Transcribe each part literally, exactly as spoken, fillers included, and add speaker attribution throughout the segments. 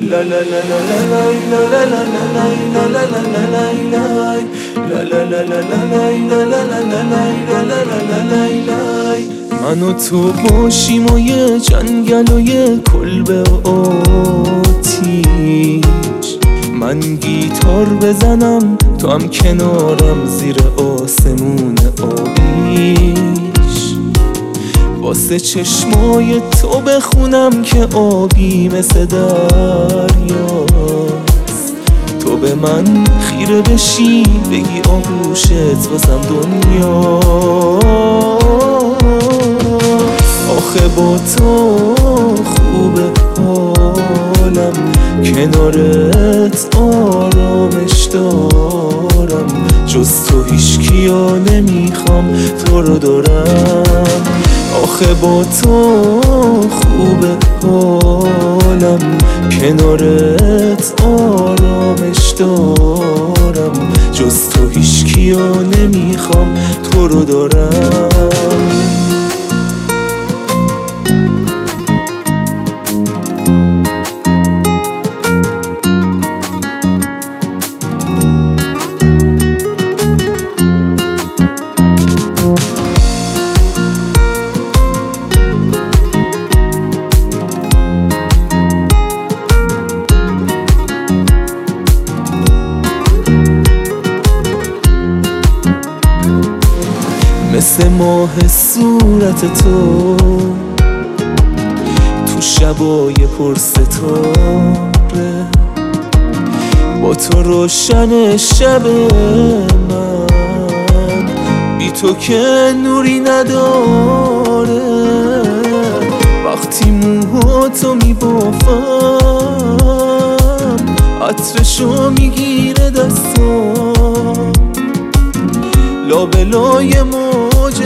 Speaker 1: La la la la la la la la la la la la la la la La la la la la la la la la la la la la من و تو باشیم و یه جنگل و یه کلبه و آتیش، من گیتار بزنم تو هم کنارم زیر آسمون آبیش، واسه چشمای تو بخونم که آبی مثل دریاست، تو به من خیره بشی بگی آغوشت واسم دنیا. آخه با تو خوبه حالم، کنارت آرامش دارم، جز تو هیچ کیا نمیخوام تو رو دارم. آخه با تو خوبه حالم، کنارت آرامش دارم، جز تو هیچ کیا نمیخوام تو رو دارم. مثل ماه صورت تو تو شبای پر ستاره، با تو روشن شب من، بی تو که نوری نداره. وقتی موهاتو میبافم عطرشو میگیره دستام، لابلای موج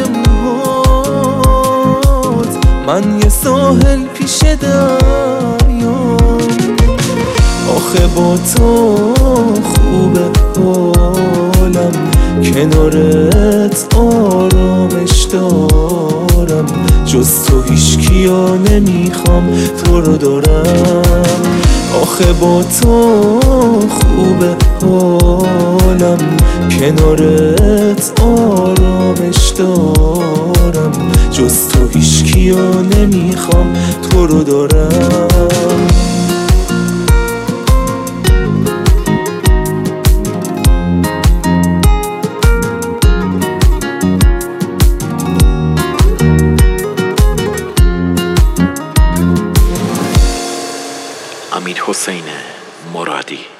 Speaker 1: موهات من یه ساحل پیش دریام. آخه با تو خوبه حالم، کنارت آرامش دارم، جز تو هیچ کیا نمیخوام تو رو دارم. آخه با تو خوبه حالم، کنارت آرامش دارم، جز تو هیچ کیا نمیخوام تو رو دارم.
Speaker 2: امیر حسین مرادی.